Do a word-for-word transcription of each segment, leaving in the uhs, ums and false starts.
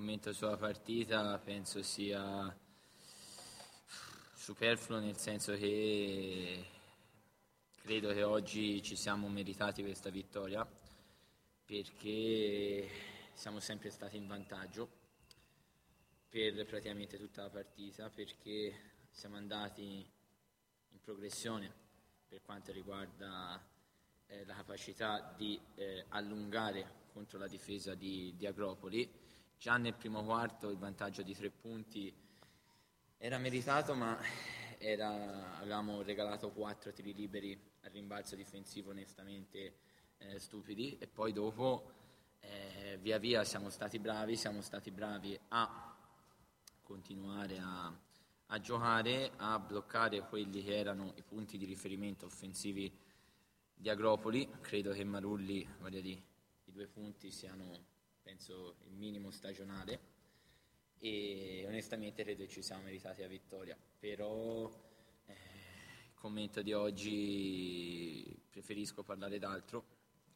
commento sulla partita penso sia superfluo, nel senso che credo che oggi ci siamo meritati questa vittoria perché siamo sempre stati in vantaggio per praticamente tutta la partita, perché siamo andati in progressione per quanto riguarda eh, la capacità di eh, allungare contro la difesa di, di Agropoli. Già nel primo quarto il vantaggio di tre punti era meritato, ma era, avevamo regalato quattro tiri liberi al rimbalzo difensivo onestamente eh, stupidi, e poi dopo eh, via via siamo stati bravi, siamo stati bravi a continuare a, a giocare, a bloccare quelli che erano i punti di riferimento offensivi di Agropoli. Credo che Marulli, voglio dire, i due punti siano, penso, il minimo stagionale, e onestamente credo che ci siamo meritati la vittoria. Però eh, il commento di oggi preferisco parlare d'altro,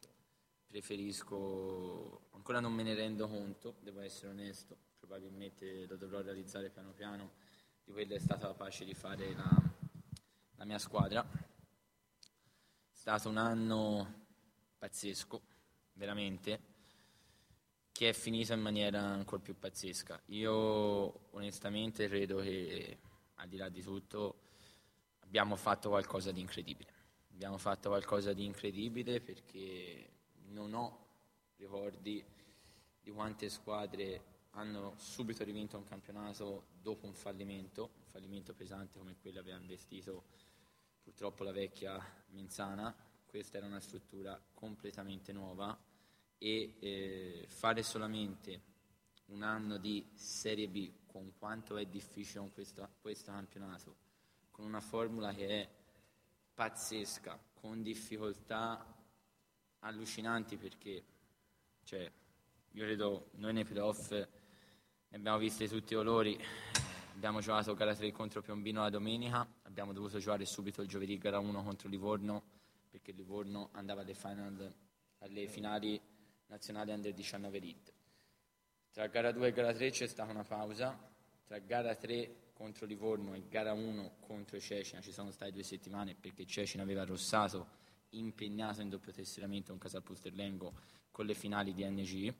preferisco, ancora non me ne rendo conto, devo essere onesto, probabilmente lo dovrò realizzare piano piano, di quello è stata capace di fare la, la mia squadra. È stato un anno pazzesco, veramente, che è finito in maniera ancora più pazzesca. Io onestamente credo che, al di là di tutto, abbiamo fatto qualcosa di incredibile. Abbiamo fatto qualcosa di incredibile perché non ho ricordi di quante squadre hanno subito rivinto un campionato dopo un fallimento, un fallimento pesante come quello aveva investito purtroppo la vecchia Menzana. Questa era una struttura completamente nuova, e eh, fare solamente un anno di Serie B, con quanto è difficile con questo, questo campionato, con una formula che è pazzesca, con difficoltà allucinanti, perché cioè, io credo noi nei playoff ne abbiamo viste tutti i colori. Abbiamo giocato gara tre contro Piombino la domenica, abbiamo dovuto giocare subito il giovedì gara uno contro Livorno, perché Livorno andava alle, final, alle finali nazionali under diciannove Elite. Tra gara due e gara tre c'è stata una pausa, tra gara tre contro Livorno e gara uno contro Cecina ci sono state due settimane, perché Cecina aveva Rossato impegnato in doppio tesseramento con Casal Pusterlengo con le finali di N G.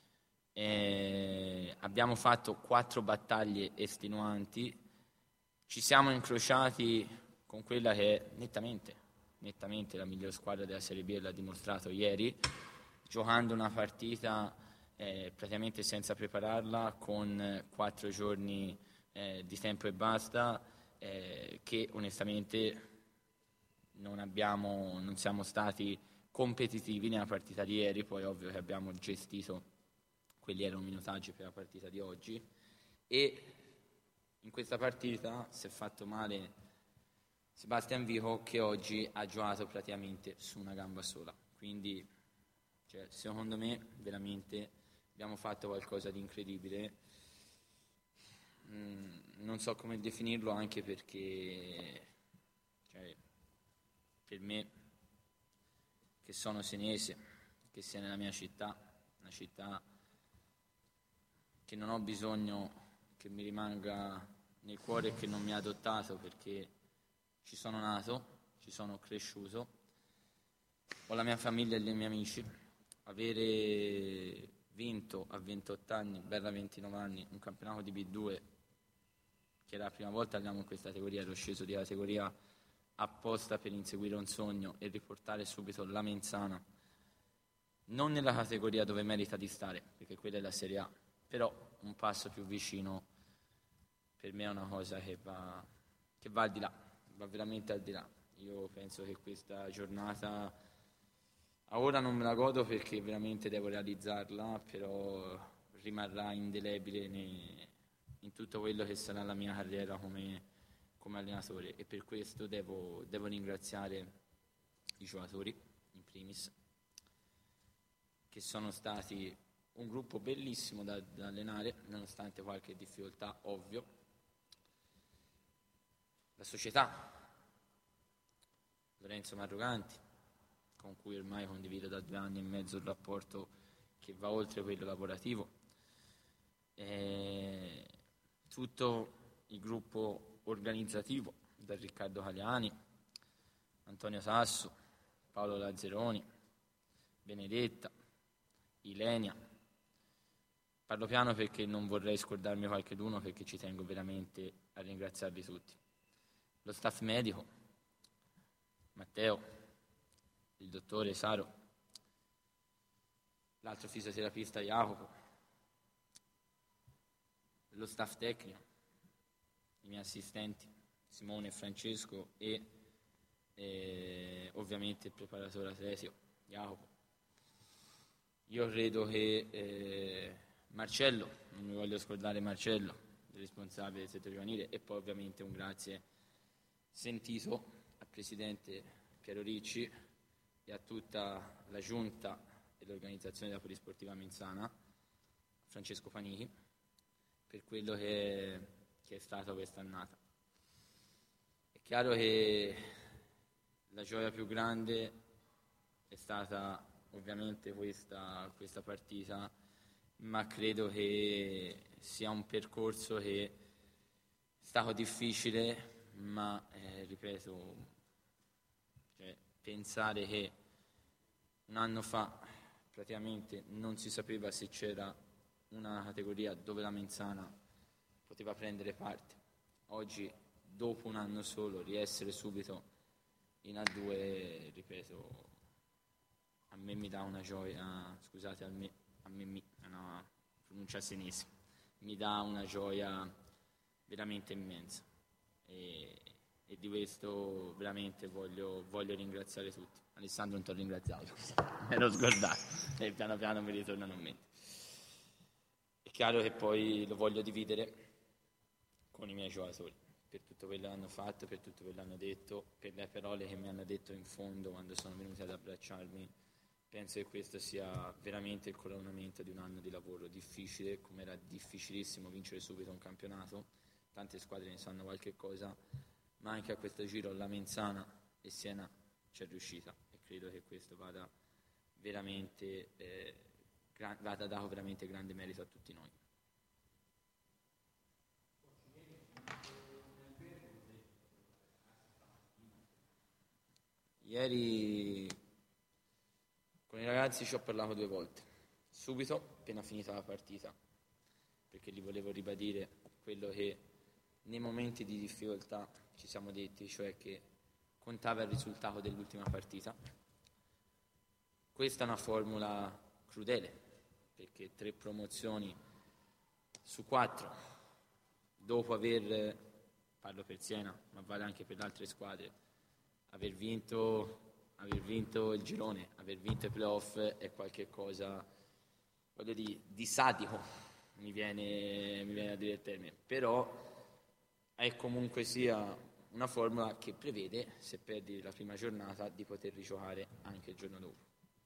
Eh, abbiamo fatto quattro battaglie estenuanti, ci siamo incrociati con quella che è nettamente, nettamente la miglior squadra della Serie B, e l'ha dimostrato ieri, giocando una partita eh, praticamente senza prepararla, con quattro giorni eh, di tempo e basta, eh, che onestamente non abbiamo, non siamo stati competitivi nella partita di ieri. Poi ovvio che abbiamo gestito quelli erano minutaggi per la partita di oggi, e in questa partita si è fatto male Sebastian Vico, che oggi ha giocato praticamente su una gamba sola. Quindi cioè, secondo me veramente abbiamo fatto qualcosa di incredibile. Mm, non so come definirlo, anche perché cioè, per me, che sono senese, che sia nella mia città, una città che non ho bisogno che mi rimanga nel cuore e che non mi ha adottato, perché ci sono nato, ci sono cresciuto, ho la mia famiglia e i miei amici. Avere vinto a ventotto anni, bella ventinove anni, un campionato di B due, che era la prima volta che andiamo in questa categoria, ero sceso di categoria apposta per inseguire un sogno e riportare subito la Menzana, non nella categoria dove merita di stare, perché quella è la Serie A, però un passo più vicino, per me è una cosa che va, che va al di là, va veramente al di là. Io penso che questa giornata, a ora non me la godo perché veramente devo realizzarla, però rimarrà indelebile ne, in tutto quello che sarà la mia carriera come, come allenatore, e per questo devo, devo ringraziare i giocatori in primis, che sono stati un gruppo bellissimo da, da allenare, nonostante qualche difficoltà, ovvio. La società, Lorenzo Marroganti, con cui ormai condivido da due anni e mezzo il rapporto che va oltre quello lavorativo. e tutto il gruppo organizzativo, da Riccardo Caliani, Antonio Sasso, Paolo Lazzeroni, Benedetta, Ilenia. Parlo piano perché non vorrei scordarmi qualcheduno, perché ci tengo veramente a ringraziarli tutti. Lo staff medico, Matteo, il dottore Saro, l'altro fisioterapista Jacopo, lo staff tecnico, i miei assistenti Simone e Francesco e, e ovviamente il preparatore atletico Jacopo. Io credo che eh, Marcello, non mi voglio scordare Marcello, il responsabile del settore giovanile, e poi ovviamente un grazie sentito al presidente Piero Ricci e a tutta la giunta e l'organizzazione della Polisportiva Menzana, Francesco Panichi, per quello che, che è stata quest'annata. È chiaro che la gioia più grande è stata ovviamente questa, questa partita, ma credo che sia un percorso che è stato difficile, ma eh, ripeto, cioè, pensare che un anno fa praticamente non si sapeva se c'era una categoria dove la Menzana poteva prendere parte. Oggi, dopo un anno solo, riessere subito in A due, ripeto, a me mi dà una gioia, scusate, a me, a me mi, è una pronuncia senese, mi dà una gioia veramente immensa. E, e di questo veramente voglio, voglio ringraziare tutti. Alessandro non ti ho ringraziato, me l'ho scordato, e piano piano mi ritornano in mente. È chiaro che poi lo voglio dividere con i miei giocatori, per tutto quello che hanno fatto, per tutto quello che hanno detto, per le parole che mi hanno detto in fondo quando sono venuti ad abbracciarmi. Penso che questo sia veramente il coronamento di un anno di lavoro difficile, come era difficilissimo vincere subito un campionato. Tante squadre ne sanno qualche cosa, ma anche a questo giro la Menzana e Siena ci è riuscita, e credo che questo vada veramente eh, gra- vada dato veramente grande merito a tutti noi. Ieri con i ragazzi ci ho parlato due volte, subito, appena finita la partita, perché gli volevo ribadire quello che nei momenti di difficoltà ci siamo detti, cioè che contava il risultato dell'ultima partita. Questa è una formula crudele, perché tre promozioni su quattro, dopo aver, parlo per Siena, ma vale anche per le altre squadre, aver vinto... aver vinto il girone, aver vinto i playoff è qualche cosa, voglio dire, di sadico, mi viene, mi viene a dire il termine, però è comunque sia una formula che prevede, se perdi la prima giornata, di poter rigiocare anche il giorno dopo.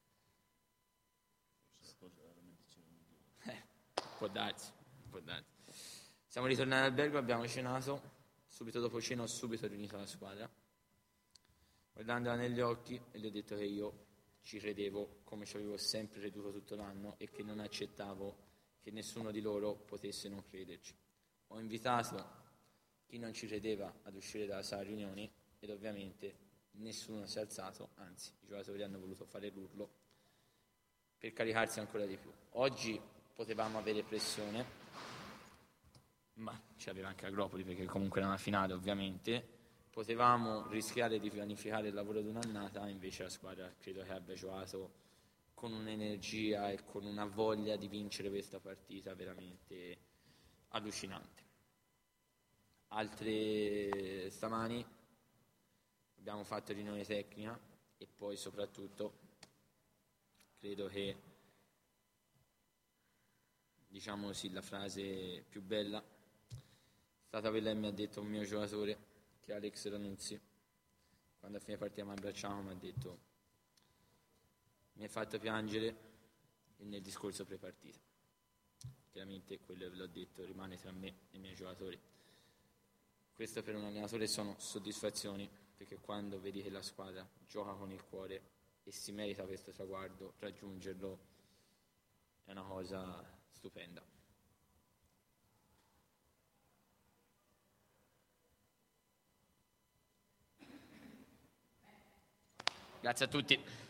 Eh, può darsi, può darsi. Siamo ritornati all'albergo, abbiamo cenato, subito dopo cena ho subito riunito la squadra, guardandola negli occhi, e gli ho detto che io ci credevo come ci avevo sempre creduto tutto l'anno e che non accettavo che nessuno di loro potesse non crederci. Ho invitato chi non ci credeva ad uscire dalla sala riunioni ed ovviamente nessuno si è alzato, anzi i giocatori hanno voluto fare l'urlo per caricarsi ancora di più. Oggi potevamo avere pressione, ma c'aveva anche Agropoli perché comunque era una finale ovviamente. Potevamo rischiare di pianificare il lavoro di un'annata, invece la squadra credo che abbia giocato con un'energia e con una voglia di vincere questa partita veramente allucinante. Altre stamani abbiamo fatto riunione tecnica e poi soprattutto credo che, diciamo sì, la frase più bella è stata quella che mi ha detto un mio giocatore, che è Alex Ranuzzi, quando a fine partita mi abbracciamo mi ha detto: mi hai fatto piangere nel discorso pre-partita. Chiaramente quello che l'ho detto rimane tra me e i miei giocatori. Questo per un allenatore sono soddisfazioni, perché quando vedi che la squadra gioca con il cuore e si merita questo traguardo, raggiungerlo è una cosa stupenda. Grazie a tutti.